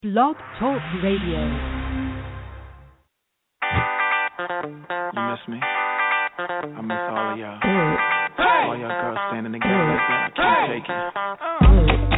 Blog Talk Radio. You miss me? I miss all of y'all. All y'all girls standing together like that. I can't take it.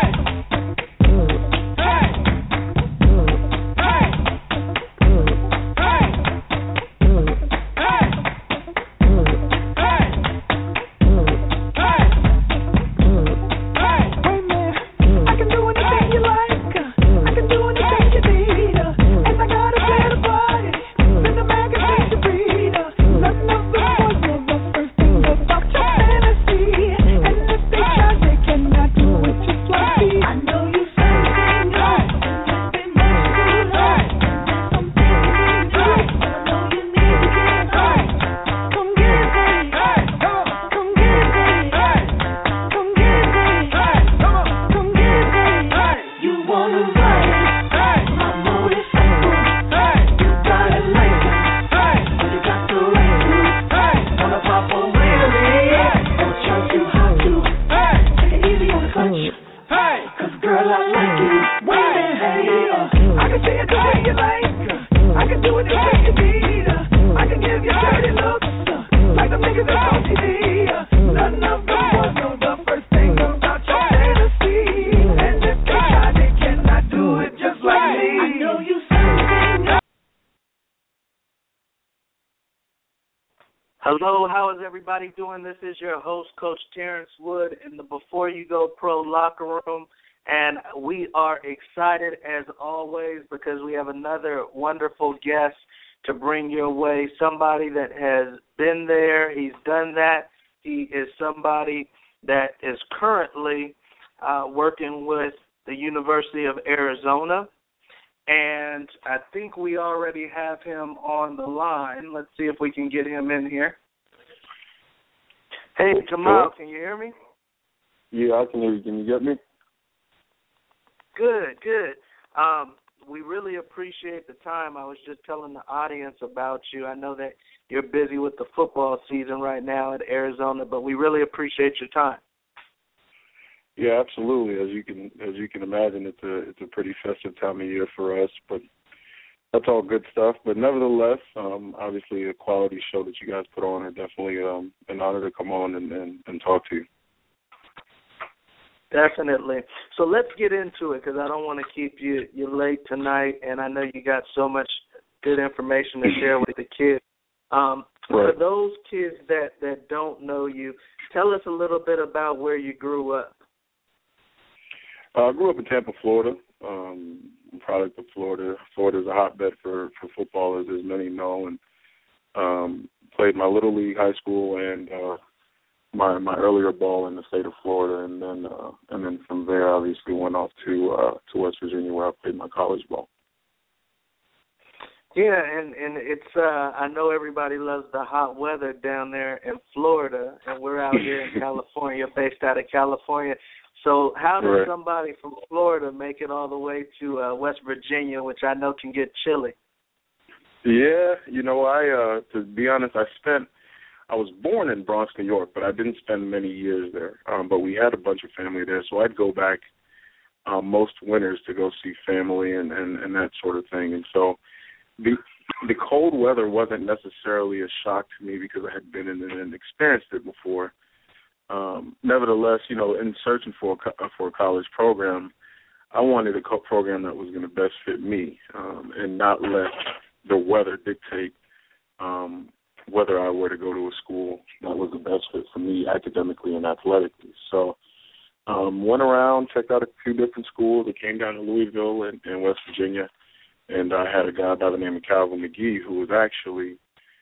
Hello, how is everybody doing? This is your host, Coach Terrence Wood, in the Before You Go Pro locker room, and we are excited as always because we have another wonderful guest to bring your way, somebody that has been there, he's done that. He is somebody that is currently working with the University of Arizona, and I think we already have him on the line. Let's see if we can get him in here. Hey, Jamal, can you hear me? Yeah, I can hear you. Can you get me? Good. We really appreciate the time. I was just telling the audience about you. I know that you're busy with the football season right now at Arizona, but we really appreciate your time. Yeah, absolutely. As you can imagine, it's a pretty festive time of year for us, but that's all good stuff. But nevertheless, obviously a quality show that you guys put on, are definitely an honor to come on and talk to you. Definitely. So let's get into it because I don't want to keep you late tonight, and I know you got so much good information to share with the kids. Right. For those kids that don't know you, tell us a little bit about where you grew up. I grew up in Tampa, Florida. I'm a product of Florida. Florida is a hotbed for football, as many know, and played my Little League, high school, and my earlier ball in the state of Florida, and then from there, obviously, went off to West Virginia, where I played my college ball. Yeah, and it's I know everybody loves the hot weather down there in Florida, and we're out here in California, based out of California. So how does somebody from Florida make it all the way to West Virginia, which I know can get chilly? Yeah, to be honest, I was born in Bronx, New York, but I didn't spend many years there. But we had a bunch of family there, so I'd go back most winters to go see family and that sort of thing. And so the cold weather wasn't necessarily a shock to me because I had been in it and experienced it before. Nevertheless, in searching for a college program, I wanted a program that was going to best fit me and not let the weather dictate whether I were to go to a school that was the best fit for me academically and athletically. So went around, checked out a few different schools. I came down to Louisville in West Virginia, and I had a guy by the name of Calvin McGee, who was actually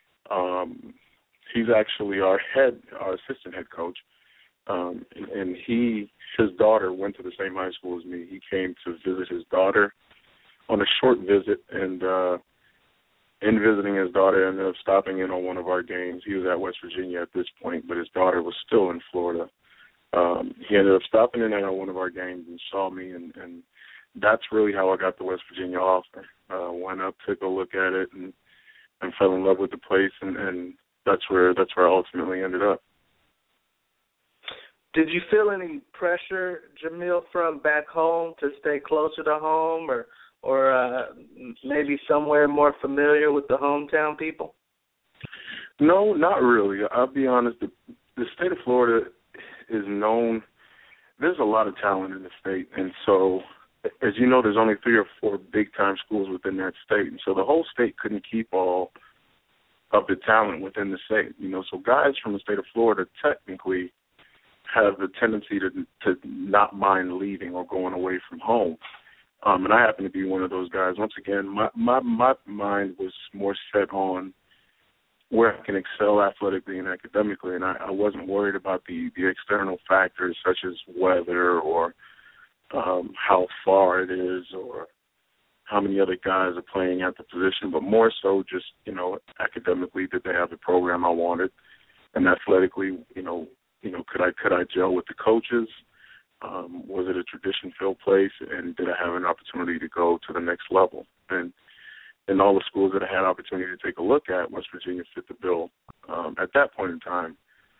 he's actually our assistant head coach. And his daughter went to the same high school as me. He came to visit his daughter on a short visit, and in visiting his daughter, ended up stopping in on one of our games. He was at West Virginia at this point, but his daughter was still in Florida. He ended up stopping in on one of our games and saw me, and that's really how I got the West Virginia offer. Went up, took a look at it, and fell in love with the place, and that's where I ultimately ended up. Did you feel any pressure, Jamil, from back home to stay closer to home, or maybe somewhere more familiar with the hometown people? No, not really. I'll be honest. The state of Florida is known. There's a lot of talent in the state, and so, as you know, there's only 3 or 4 big-time schools within that state, and so the whole state couldn't keep all of the talent within the state. So guys from the state of Florida technically have the tendency to not mind leaving or going away from home. And I happen to be one of those guys. Once again, my mind was more set on where I can excel athletically and academically, and I wasn't worried about the external factors such as weather or how far it is or how many other guys are playing at the position, but more so just, academically, did they have the program I wanted, and athletically, could I gel with the coaches? Was it a tradition-filled place, and did I have an opportunity to go to the next level? And in all the schools that I had opportunity to take a look at, West Virginia fit the bill. At that point in time,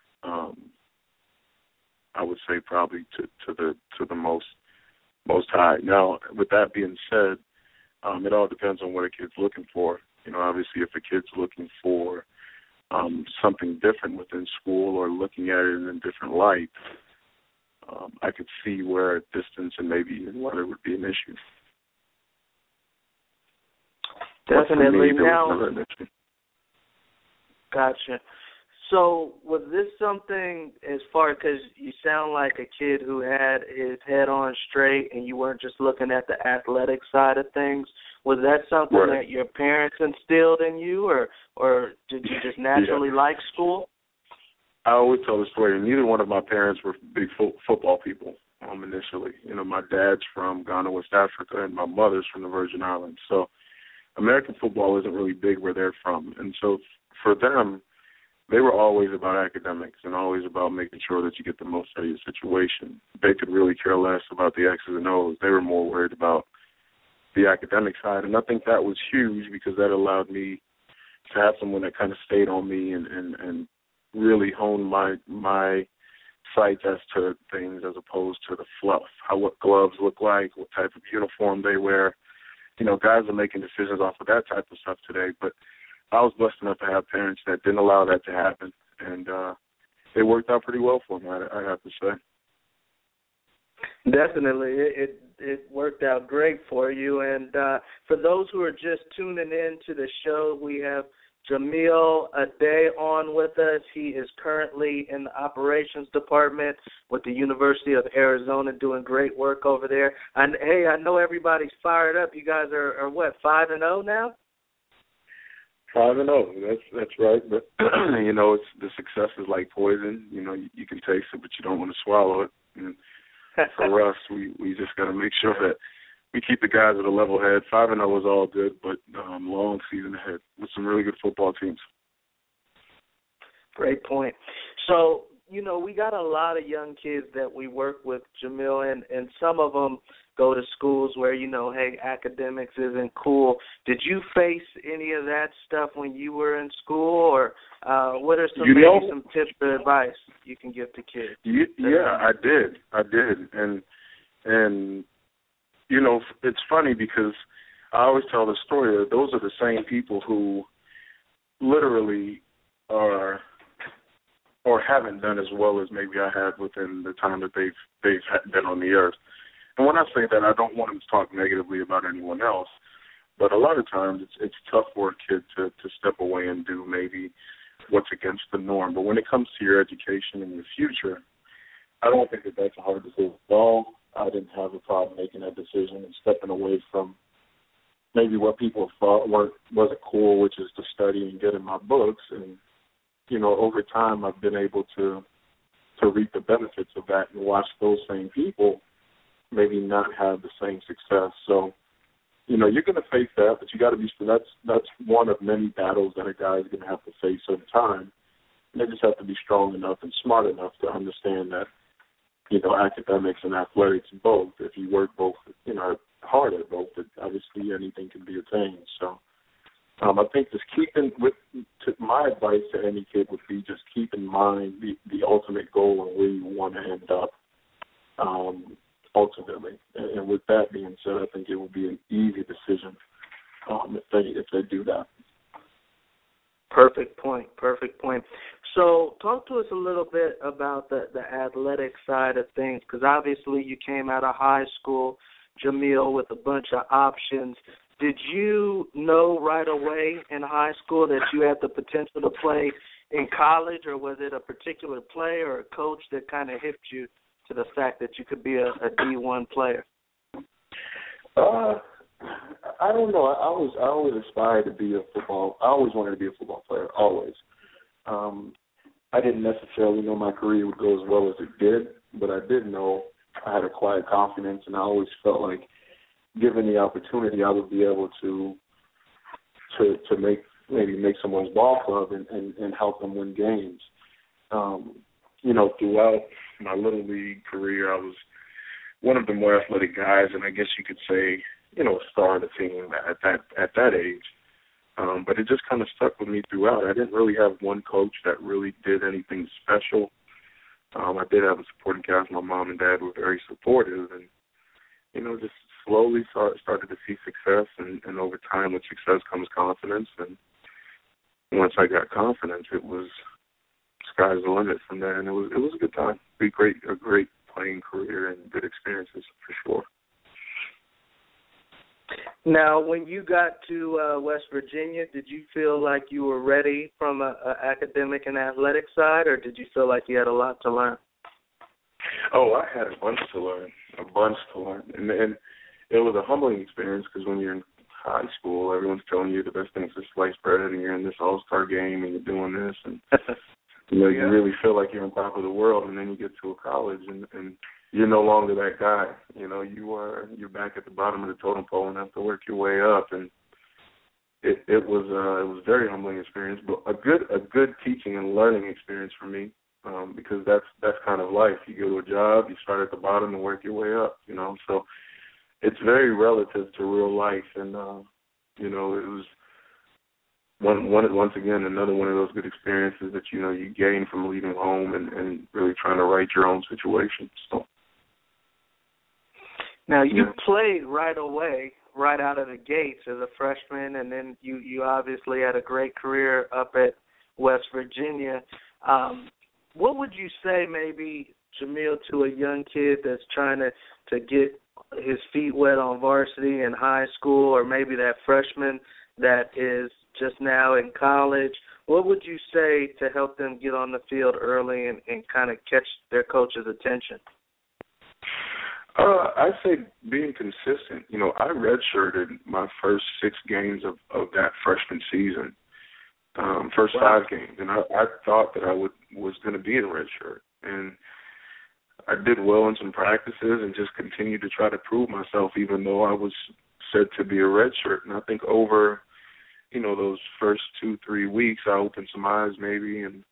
I would say probably to the most high. Now, with that being said, it all depends on what a kid's looking for. Obviously, if a kid's looking for something different within school or looking at it in a different light, I could see where distance and maybe even weather would be an issue. Definitely. Now, gotcha. So was this something as far, because you sound like a kid who had his head on straight and you weren't just looking at the athletic side of things, was that something right. that your parents instilled in you, or did you just naturally like school? I always tell the story. Neither one of my parents were big football people initially. My dad's from Ghana, West Africa, and my mother's from the Virgin Islands. So American football isn't really big where they're from. And so for them, they were always about academics and always about making sure that you get the most out of your situation. They could really care less about the X's and O's. They were more worried about the academic side. And I think that was huge because that allowed me to have someone that kind of stayed on me and really honed my sights as to things as opposed to the fluff, what gloves look like, what type of uniform they wear. Guys are making decisions off of that type of stuff today, but I was blessed enough to have parents that didn't allow that to happen, and it worked out pretty well for me, I have to say. Definitely. It worked out great for you. And for those who are just tuning in to the show, we have Jamil Ade on with us. He is currently in the operations department with the University of Arizona, doing great work over there. And hey, I know everybody's fired up. You guys are what, 5-0 now? 5-0. That's right. But it's the success is like poison. You can taste it, but you don't want to swallow it. And for us, we just got to make sure that we keep the guys at a level head. 5-0 is all good, but long season ahead with some really good football teams. Great point. So, we got a lot of young kids that we work with, Jamil, and some of them go to schools where, hey, academics isn't cool. Did you face any of that stuff when you were in school, or what are some tips or advice you can give to kids? Yeah, I did. And it's funny because I always tell the story that those are the same people who literally are or haven't done as well as maybe I have within the time that they've been on the earth. And when I say that, I don't want them to talk negatively about anyone else, but a lot of times it's tough for a kid to step away and do maybe what's against the norm. But when it comes to your education and your future, I don't think that that's a hard decision at all. I didn't have a problem making that decision and stepping away from maybe what people thought wasn't cool, which is to study and get in my books. And, over time I've been able to reap the benefits of that and watch those same people maybe not have the same success. So, you're going to face that, but you got to be. That's one of many battles that a guy is going to have to face over time. And they just have to be strong enough and smart enough to understand that, academics and athletics both. If you work both, hard at both, obviously anything can be attained. So, I think just my advice to any kid would be just keep in mind the ultimate goal and where you want to end up ultimately. And with that being said, I think it would be an easy decision if they do that. Perfect point. So talk to us a little bit about the athletic side of things, because obviously you came out of high school, Jamil, with a bunch of options. Did you know right away in high school that you had the potential to play in college, or was it a particular play or a coach that kind of hipped you to the fact that you could be a D1 player? I don't know. I always aspired to be I always wanted to be a football player, always. I didn't necessarily know my career would go as well as it did, but I did know I had a quiet confidence, and I always felt like, given the opportunity, I would be able to make someone's ball club and help them win games. Throughout my little league career, I was one of the more athletic guys, and I guess you could say, a star of the team at that age. But it just kind of stuck with me throughout. I didn't really have one coach that really did anything special. I did have a supporting cast. My mom and dad were very supportive, and just slowly started to see success, and over time with success comes confidence, and once I got confidence, it was sky's the limit from there, and it was a good time. A great playing career and good experiences for sure. Now, when you got to West Virginia, did you feel like you were ready from an academic and athletic side, or did you feel like you had a lot to learn? Oh, I had a bunch to learn. And it was a humbling experience because when you're in high school, everyone's telling you the best thing is to slice bread, and you're in this all-star game, and you're doing this, and you really feel like you're on top of the world, and then you get to a college, and you're no longer that guy. You're back at the bottom of the totem pole and have to work your way up, and it was a very humbling experience, but a good teaching and learning experience for me, because that's kind of life. You go to a job, you start at the bottom and work your way up. So it's very relative to real life, and it was once again another one of those good experiences that you gain from leaving home and really trying to right your own situation. So. Now, you played right away, right out of the gates as a freshman, and then you obviously had a great career up at West Virginia. What would you say maybe, Jamil, to a young kid that's trying to get his feet wet on varsity in high school, or maybe that freshman that is just now in college? What would you say to help them get on the field early and kind of catch their coach's attention? I'd say being consistent. I redshirted my first 6 games of that freshman season, first 5 games, and I thought that I was going to be in redshirt, and I did well in some practices and just continued to try to prove myself, even though I was said to be a redshirt. And I think over, those first 2-3 weeks, I opened some eyes maybe, and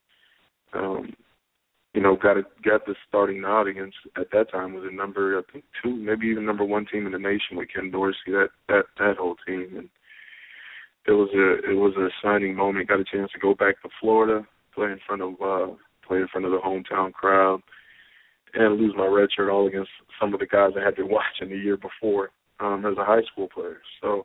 got the starting nod against, at that time, was a number, I think 2, maybe even number 1 team in the nation with Ken Dorsey, that whole team. And it was a signing moment. Got a chance to go back to Florida, play in front of the hometown crowd, and lose my red shirt all against some of the guys I had been watching the year before as a high school player. So,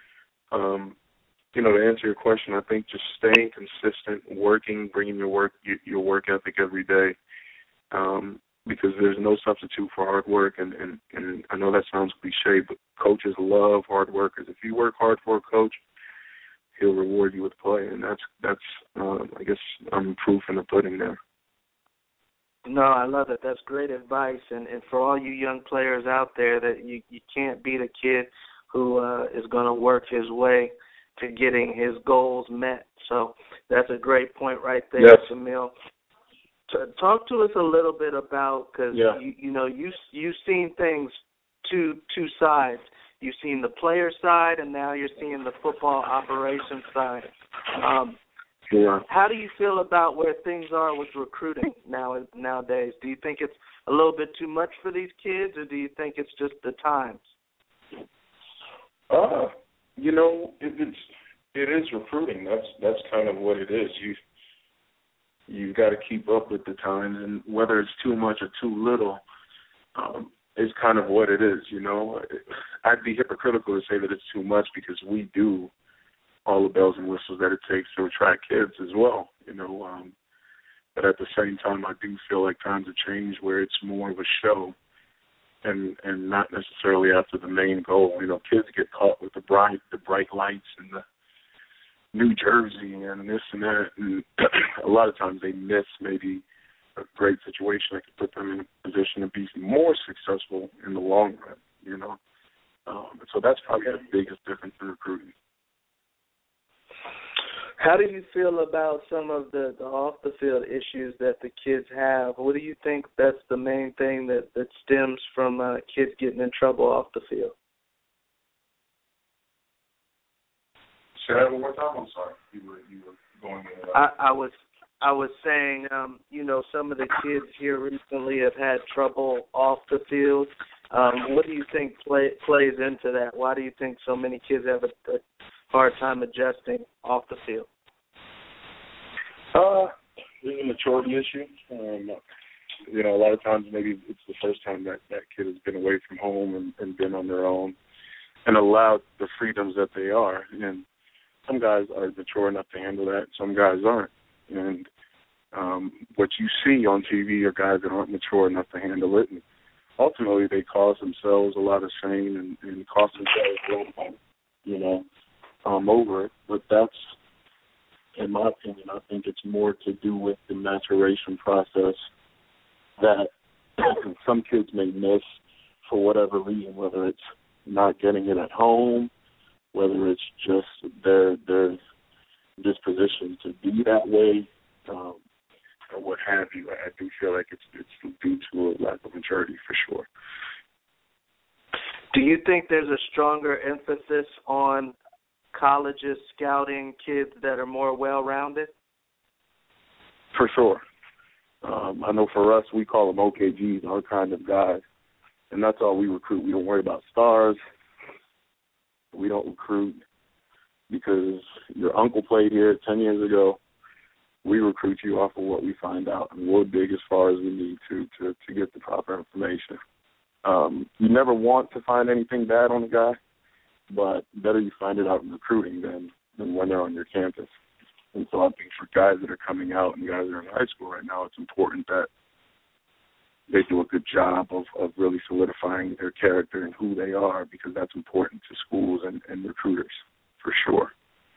to answer your question, I think just staying consistent, working, bringing your work ethic every day, because there's no substitute for hard work. And I know that sounds cliche, but coaches love hard workers. If you work hard for a coach, he'll reward you with play, and that's I guess I'm proof in the pudding there. No, I love it. That's great advice. And for all you young players out there, that you can't beat a kid who is going to work his way to getting his goals met. So that's a great point right there, yes. Jamil. Talk to us a little bit about, because you've seen things two sides. You've seen the player side, and now you're seeing the football operations side. How do you feel about where things are with recruiting nowadays? Do you think it's a little bit too much for these kids, or do you think it's just the times? It is recruiting. That's kind of what it is. You've got to keep up with the times, and whether it's too much or too little, is kind of what it is. You know, I'd be hypocritical to say that it's too much because we do all the bells and whistles that it takes to attract kids as well. You know, but at the same time, I do feel like times have changed where it's more of a show, and not necessarily after the main goal. You know, kids get caught with the bright lights and the New Jersey and this and that, and a lot of times they miss maybe a great situation that could put them in a position to be more successful in the long run, you know. So that's probably the biggest difference in recruiting. How do you feel about some of the off-the-field issues that the kids have? What do you think that's the main thing that stems from kids getting in trouble off the field? Say that one more time. I'm sorry. You were going in. I was saying, you know, some of the kids here recently have had trouble off the field. What do you think plays into that? Why do you think so many kids have a hard time adjusting off the field? There's a maturity issue. You know, a lot of times maybe it's the first time that kid has been away from home and been on their own and allowed the freedoms that they are. And some guys are mature enough to handle that. Some guys aren't. And what you see on TV are guys that aren't mature enough to handle it. And ultimately, they cause themselves a lot of shame and cost themselves a lot of money, you know, over it. But that's, in my opinion, I think it's more to do with the maturation process that some kids may miss for whatever reason, whether it's not getting it at home, whether it's just their disposition to be that way, or what have you. I do feel like it's due to a lack of maturity for sure. Do you think there's a stronger emphasis on colleges scouting kids that are more well-rounded? For sure. I know for us, we call them OKGs, our kind of guys, and that's all we recruit. We don't worry about stars. We don't recruit because your uncle played here 10 years ago. We recruit you off of what we find out, and we'll dig as far as we need to get the proper information. You never want to find anything bad on a guy, but better you find it out in recruiting than when they're on your campus. And so I think for guys that are coming out and guys that are in high school right now, it's important that they do a good job of really solidifying their character and who they are, because that's important to schools and recruiters, for sure.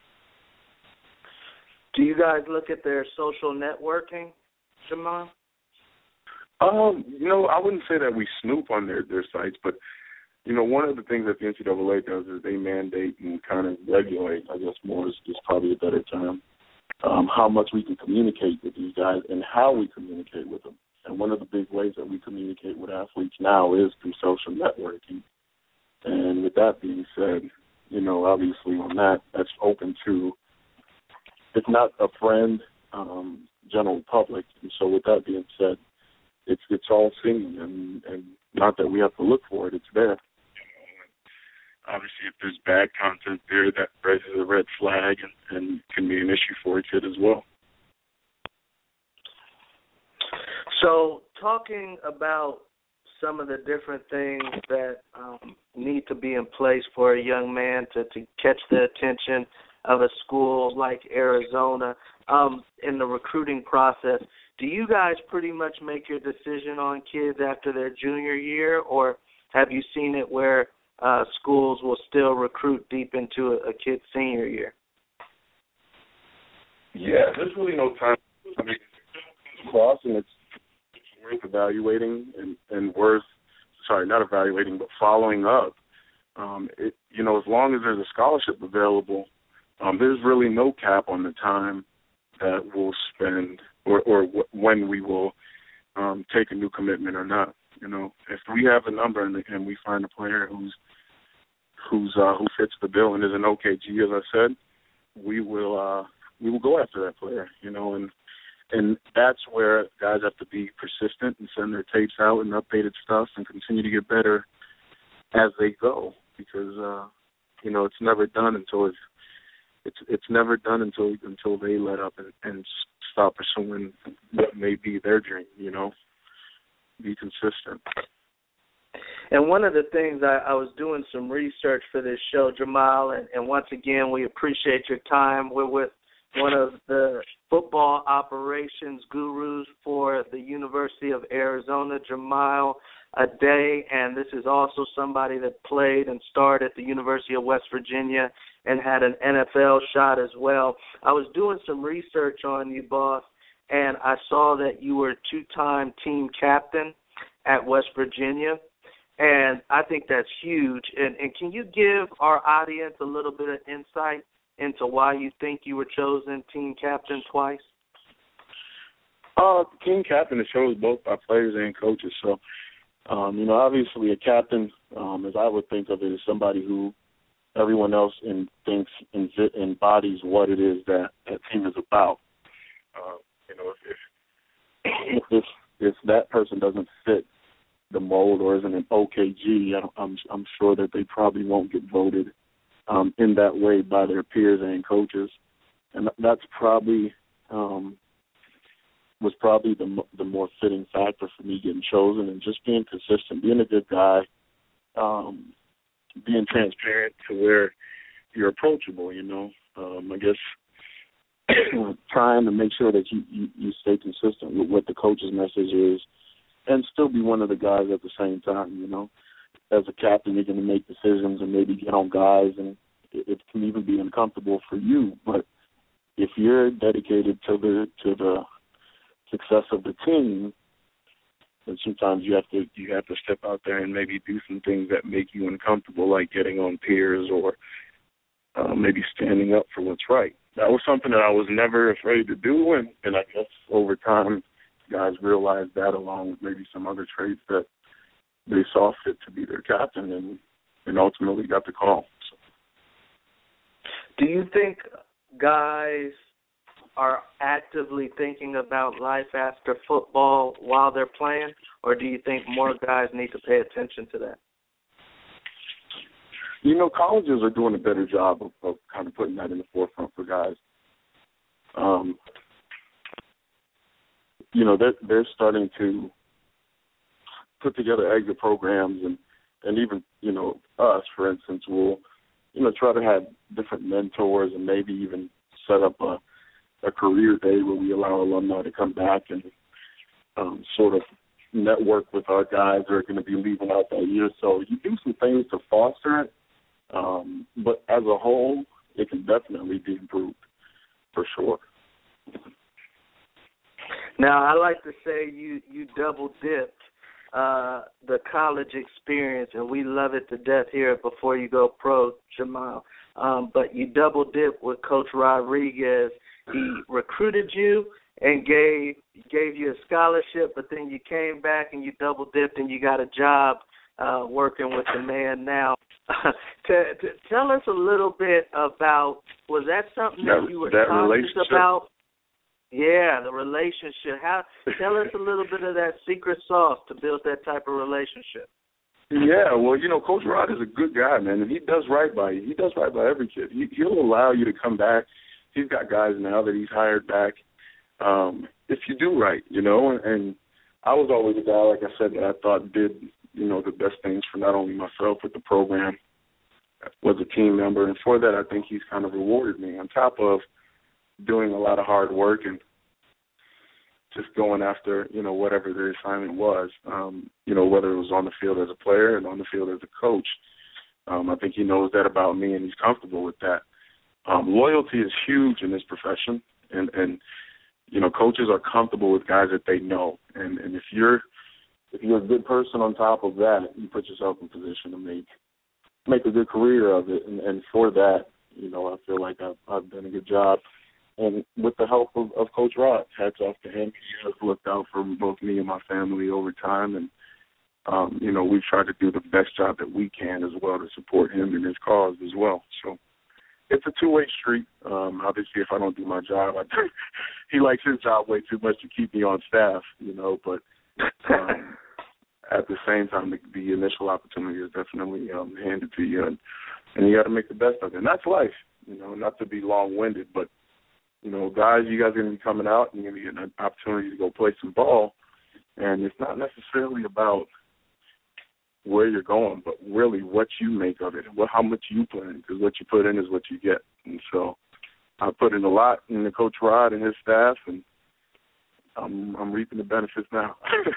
Do you guys look at their social networking, Jamal? You know, I wouldn't say that we snoop on their sites, but, you know, one of the things that the NCAA does is they mandate and kind of regulate, I guess more is probably a better term, how much we can communicate with these guys and how we communicate with them. And one of the big ways that we communicate with athletes now is through social networking. And with that being said, you know, obviously on that, that's open to, it's not a friend, general public. And so with that being said, it's all seen, and not that we have to look for it, it's there. Obviously, if there's bad content there, that raises a red flag and can be an issue for a kid as well. So talking about some of the different things that need to be in place for a young man to catch the attention of a school like Arizona in the recruiting process, do you guys pretty much make your decision on kids after their junior year, or have you seen it where schools will still recruit deep into a kid's senior year? Yeah, there's really no time. I mean, for us, and it's worth evaluating and worth, not evaluating, but following up. You know, as long as there's a scholarship available, there's really no cap on the time that we'll spend or when we will take a new commitment or not. You know, if we have a number and we find a player who fits the bill and is an OKG, as I said, we will go after that player. You know, and that's where guys have to be persistent and send their tapes out and updated stuff and continue to get better as they go, because you know, it's never done until it's never done until they let up and stop pursuing what may be their dream. You know, be consistent. And one of the things I was doing some research for this show, Jamal, and once again, we appreciate your time. We're with one of the football operations gurus for the University of Arizona, Jamal Aday, and this is also somebody that played and starred at the University of West Virginia and had an NFL shot as well. I was doing some research on you, boss, and I saw that you were two-time team captain at West Virginia. And I think that's huge. And can you give our audience a little bit of insight into why you think you were chosen team captain twice? Team captain is chosen both by players and coaches. So, obviously a captain, as I would think of it, is somebody who everyone else thinks embodies what it is that team is about. If that person doesn't fit the mold or isn't an OKG, I'm sure that they probably won't get voted in that way by their peers and coaches, and that's probably was probably the more fitting factor for me getting chosen, and just being consistent, being a good guy, being transparent to where you're approachable. I guess trying to make sure that you stay consistent with what the coach's message is, and still be one of the guys at the same time. As a captain, you're going to make decisions and maybe get on guys, and it can even be uncomfortable for you. But if you're dedicated to the success of the team, then sometimes you have to step out there and maybe do some things that make you uncomfortable, like getting on peers or maybe standing up for what's right. That was something that I was never afraid to do, and I guess over time, guys realized that, along with maybe some other traits that they saw fit to be their captain, and ultimately got the call. So. Do you think guys are actively thinking about life after football while they're playing, or do you think more guys need to pay attention to that? Colleges are doing a better job of kind of putting that in the forefront for guys. They're starting to put together exit programs, and even, us, for instance, will, try to have different mentors and maybe even set up a career day where we allow alumni to come back and sort of network with our guys that are going to be leaving out that year. So you do some things to foster it, but as a whole, it can definitely be improved, for sure. Now, I like to say you double-dipped the college experience, and we love it to death here at Before You Go Pro, Jamal. But you double-dipped with Coach Rodriguez. He recruited you and gave you a scholarship, but then you came back and you double-dipped and you got a job working with the man now. Tell us a little bit about, was that something that you were conscious about? Yeah, the relationship. Tell us a little bit of that secret sauce to build that type of relationship. Yeah, well, Coach Rod is a good guy, man, and he does right by you. He does right by every kid. He'll allow you to come back. He's got guys now that he's hired back if you do right, and I was always a guy, like I said, that I thought did, the best things for not only myself but the program, was a team member, and for that I think he's kind of rewarded me on top of doing a lot of hard work and just going after, whatever the assignment was, whether it was on the field as a player and on the field as a coach. I think he knows that about me, and he's comfortable with that. Loyalty is huge in this profession, and coaches are comfortable with guys that they know. And if you're a good person on top of that, you put yourself in position to make a good career of it. And for that, I feel like I've done a good job. And with the help of Coach Rod, hats off to him. He has looked out for both me and my family over time. And, we've tried to do the best job that we can as well to support him in his cause as well. So it's a two-way street. Obviously, if I don't do my job, he likes his job way too much to keep me on staff, but at the same time, the initial opportunity is definitely handed to you, and you got to make the best of it. And that's life. not to be long-winded, but, guys, you guys are going to be coming out and you're going to get an opportunity to go play some ball. And it's not necessarily about where you're going, but really what you make of it, how much you put in, because what you put in is what you get. And so I put in a lot in the Coach Rod and his staff, and I'm reaping the benefits now.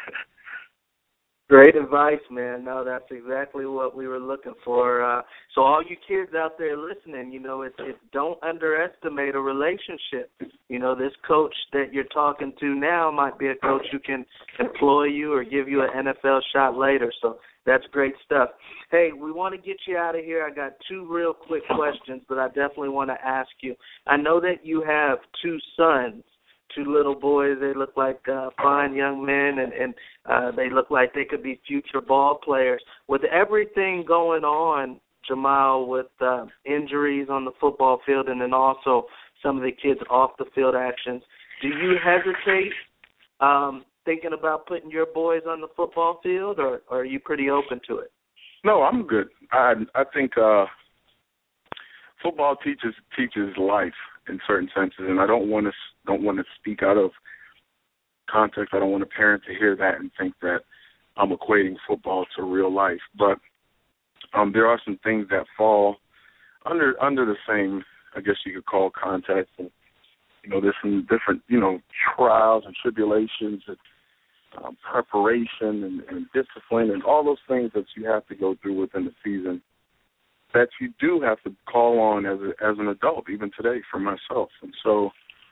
Great advice, man. No, that's exactly what we were looking for. So all you kids out there listening, it's don't underestimate a relationship. This coach that you're talking to now might be a coach who can employ you or give you an NFL shot later. So that's great stuff. Hey, we want to get you out of here. I got 2 real quick questions, but I definitely want to ask you. I know that you have 2 sons. 2 little boys. They look like fine young men, and they look like they could be future ball players. With everything going on, Jamal, with injuries on the football field and then also some of the kids off the field actions, do you hesitate thinking about putting your boys on the football field, or are you pretty open to it? No, I'm good. I think football teaches life in certain senses, and I don't want to speak out of context. I don't want a parent to hear that and think that I'm equating football to real life. But there are some things that fall under the same, I guess you could call, context. And there's some different trials and tribulations and preparation and discipline and all those things that you have to go through within the season that you do have to call on as an adult, even today, for myself. And so,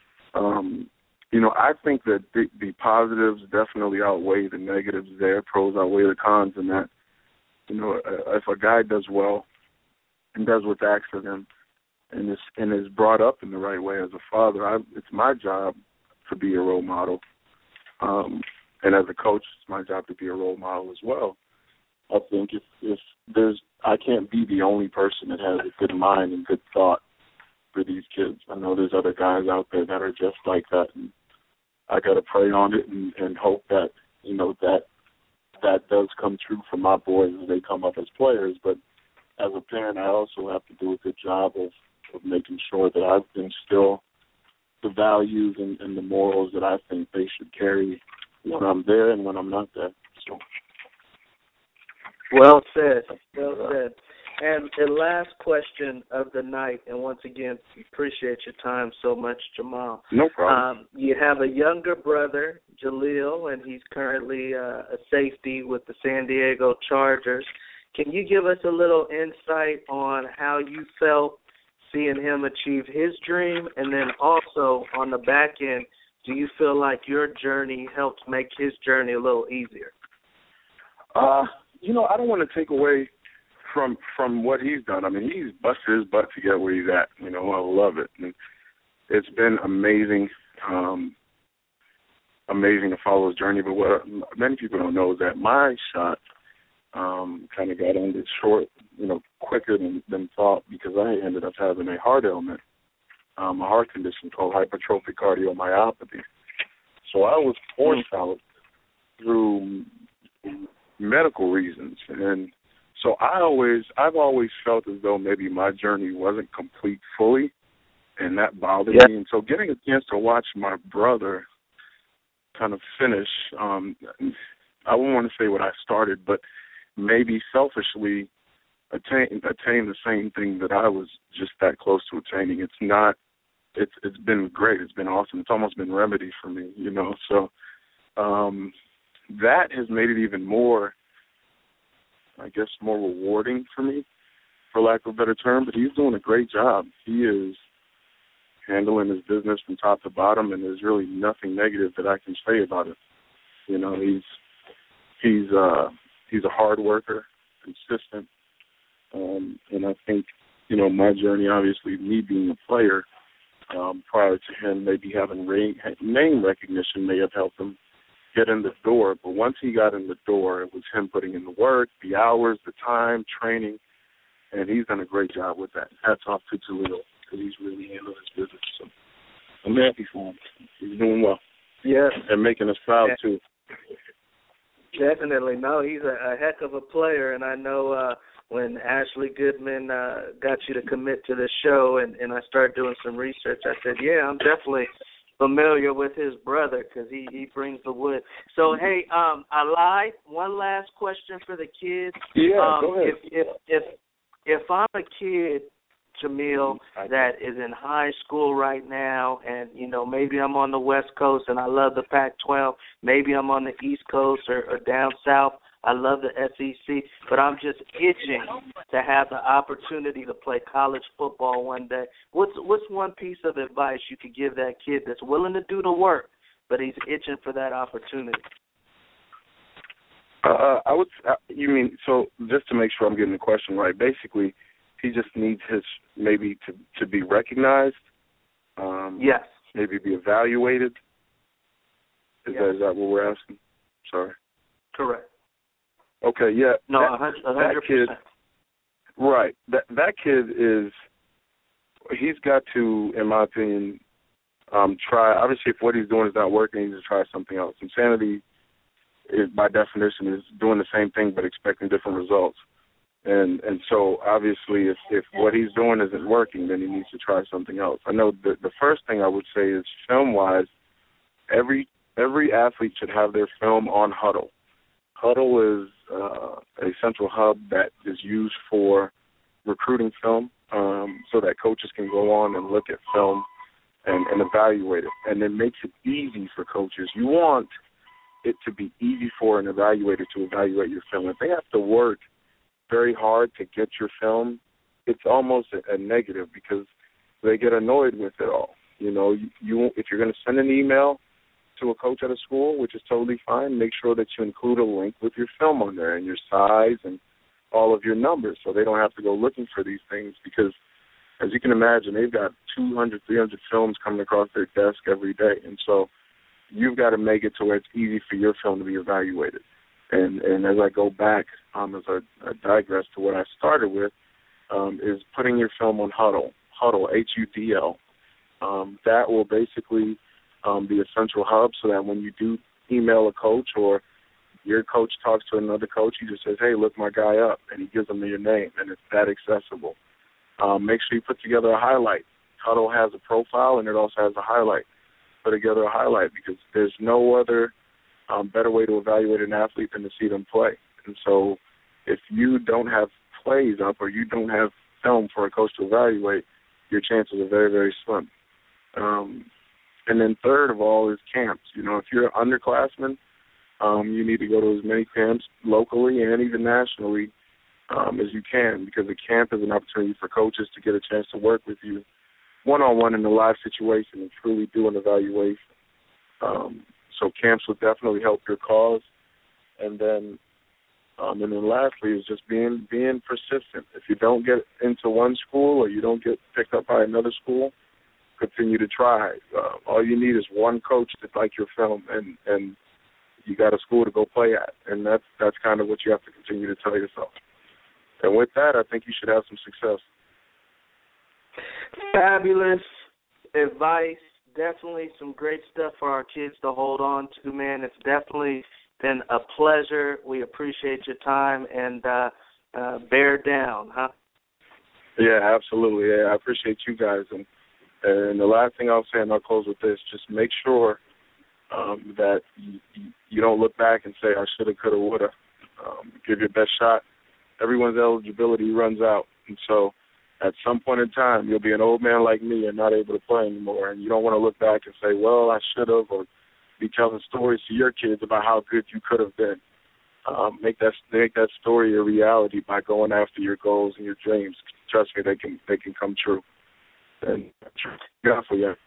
I think that the positives definitely outweigh the negatives there. Pros outweigh the cons, and that, if a guy does well and does what's asked of him and is brought up in the right way as a father, it's my job to be a role model. And as a coach, it's my job to be a role model as well. I think if I can't be the only person that has a good mind and good thought for these kids. I know there's other guys out there that are just like that, and I got to pray on it and hope that that does come true for my boys as they come up as players. But as a parent, I also have to do a good job of making sure that I instill the values and the morals that I think they should carry when I'm there and when I'm not there. So. Well said. Well said. And the last question of the night, and once again, appreciate your time so much, Jamal. No problem. You have a younger brother, Jaleel, and he's currently a safety with the San Diego Chargers. Can you give us a little insight on how you felt seeing him achieve his dream? And then also on the back end, do you feel like your journey helped make his journey a little easier? I don't want to take away from what he's done. I mean, he's busted his butt to get where he's at. I love it. And it's been amazing, amazing to follow his journey. But what many people don't know is that my shot kind of got ended short, quicker than thought, because I ended up having a heart ailment, a heart condition called hypertrophic cardiomyopathy. So I was forced out through medical reasons, and so I've always felt as though maybe my journey wasn't complete fully, and that bothered me. And so getting a chance to watch my brother kind of finish, I wouldn't want to say what I started, but maybe selfishly attain the same thing that I was just that close to attaining. It's been great. It's been awesome. It's almost been remedy for me, So that has made it even more, I guess, more rewarding for me, for lack of a better term. But he's doing a great job. He is handling his business from top to bottom, and there's really nothing negative that I can say about it. He's a hard worker, consistent, and I think, my journey, obviously, me being a player, prior to him maybe having name recognition may have helped him get in the door. But once he got in the door, it was him putting in the work, the hours, the time, training, and he's done a great job with that. Hats off to Jaleel, because he's really handled his business. So I'm happy for him. He's doing well. Yes. And making us proud, too. Definitely. No, he's a heck of a player, and I know when Ashley Goodman got you to commit to the show, and I started doing some research, I said, yeah, I'm definitely familiar with his brother because he brings the wood. So, hey, I lied. One last question for the kids. Yeah, go ahead. If I'm a kid, Jamil, that is in high school right now, and, you know, maybe I'm on the West Coast and I love the Pac-12, maybe I'm on the East Coast or down south, I love the SEC, but I'm just itching to have the opportunity to play college football one day. What's one piece of advice you could give that kid that's willing to do the work, but he's itching for that opportunity? You mean, so just to make sure I'm getting the question right, basically he just needs maybe to be recognized, yes, maybe be evaluated. Is that what we're asking? Sorry. Correct. Okay, yeah. No, 100%. That kid, right. That kid he's got to, in my opinion, try. Obviously, if what he's doing is not working, he needs to try something else. Insanity, by definition, is doing the same thing but expecting different results. And so, obviously, if what he's doing isn't working, then he needs to try something else. I know the first thing I would say is, film-wise, every athlete should have their film on Huddle. Huddle is a central hub that is used for recruiting film, so that coaches can go on and look at film and evaluate it. And it makes it easy for coaches. You want it to be easy for an evaluator to evaluate your film. If they have to work very hard to get your film, it's almost a negative because they get annoyed with it all. You know, if you're going to send an email to a coach at a school, which is totally fine, make sure that you include a link with your film on there and your size and all of your numbers so they don't have to go looking for these things because, as you can imagine, they've got 200, 300 films coming across their desk every day. And so you've got to make it to where it's easy for your film to be evaluated. And as I go back, as I digress to what I started with, is putting your film on Huddle, Hudl. That will basically be a central hub so that when you do email a coach or your coach talks to another coach, he just says, hey, look my guy up, and he gives them your name, and it's that accessible. Make sure you put together a highlight. Huddle has a profile, and it also has a highlight. Put together a highlight because there's no other better way to evaluate an athlete than to see them play. And so if you don't have plays up or you don't have film for a coach to evaluate, your chances are very, very slim. And then third of all is camps. You know, if you're an underclassman, you need to go to as many camps locally and even nationally as you can, because a camp is an opportunity for coaches to get a chance to work with you one-on-one in a live situation and truly do an evaluation. So camps will definitely help your cause. And then lastly is just being persistent. If you don't get into one school or you don't get picked up by another school, continue to try. All you need is one coach to like your film, and you got a school to go play at. And that's kind of what you have to continue to tell yourself. And with that, I think you should have some success. Fabulous advice. Definitely some great stuff for our kids to hold on to, man. It's definitely been a pleasure. We appreciate your time, and bear down, huh? Yeah, absolutely. Yeah, I appreciate you guys. And the last thing I'll say, and I'll close with this, just make sure that you don't look back and say, I shoulda, coulda, woulda. Give your best shot. Everyone's eligibility runs out. And so at some point in time, you'll be an old man like me and not able to play anymore. And you don't want to look back and say, well, I should have, or be telling stories to your kids about how good you could have been. Make that story a reality by going after your goals and your dreams. Trust me, they can come true. And yeah, for you.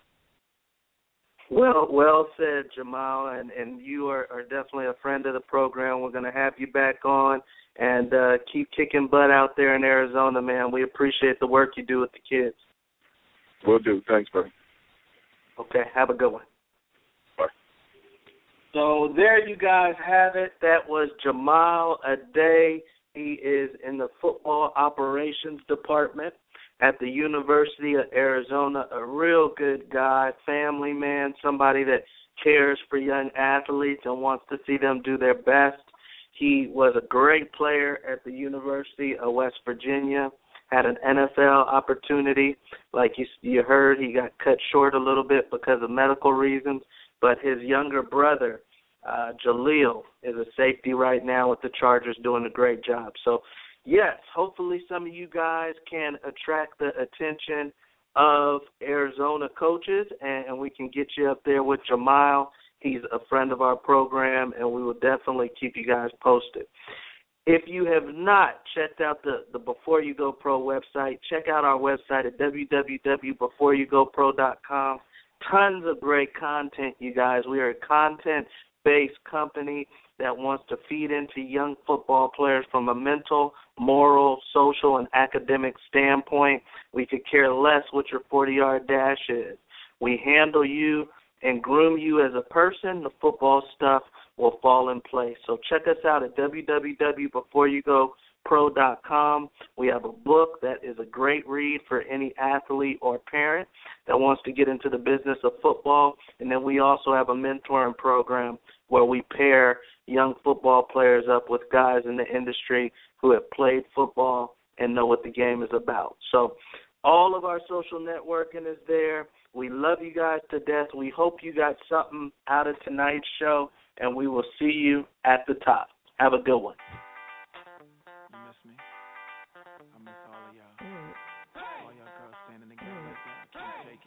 Well said, Jamal, and you are definitely a friend of the program. We're going to have you back on and keep kicking butt out there in Arizona, man. We appreciate the work you do with the kids. Will do. Thanks, buddy. Okay, have a good one. Bye. So there you guys have it. That was Jamal Aday. He is in the football operations department at the University of Arizona. A real good guy, family man, somebody that cares for young athletes and wants to see them do their best. He was a great player at the University of West Virginia, had an NFL opportunity. Like you heard, he got cut short a little bit because of medical reasons, but his younger brother, Jaleel, is a safety right now with the Chargers, doing a great job. So, yes, hopefully some of you guys can attract the attention of Arizona coaches, and we can get you up there with Jamal. He's a friend of our program, and we will definitely keep you guys posted. If you have not checked out the Before You Go Pro website, check out our website at www.beforeyougopro.com. Tons of great content, you guys. We are a content-based company that wants to feed into young football players from a mental, moral, social, and academic standpoint. We could care less what your 40-yard dash is. We handle you and groom you as a person. The football stuff will fall in place. So check us out at www.beforeyougopro.com. We have a book that is a great read for any athlete or parent that wants to get into the business of football. And then we also have a mentoring program where we pair young football players up with guys in the industry who have played football and know what the game is about. So all of our social networking is there. We love you guys to death. We hope you got something out of tonight's show, and we will see you at the top. Have a good one. You miss me? I miss all of y'all. All y'all girls standing together like that. I can't take it.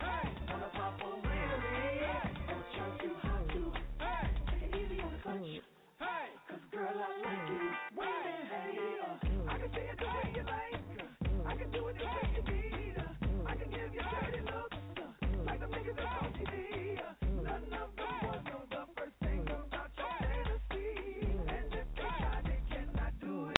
Punch.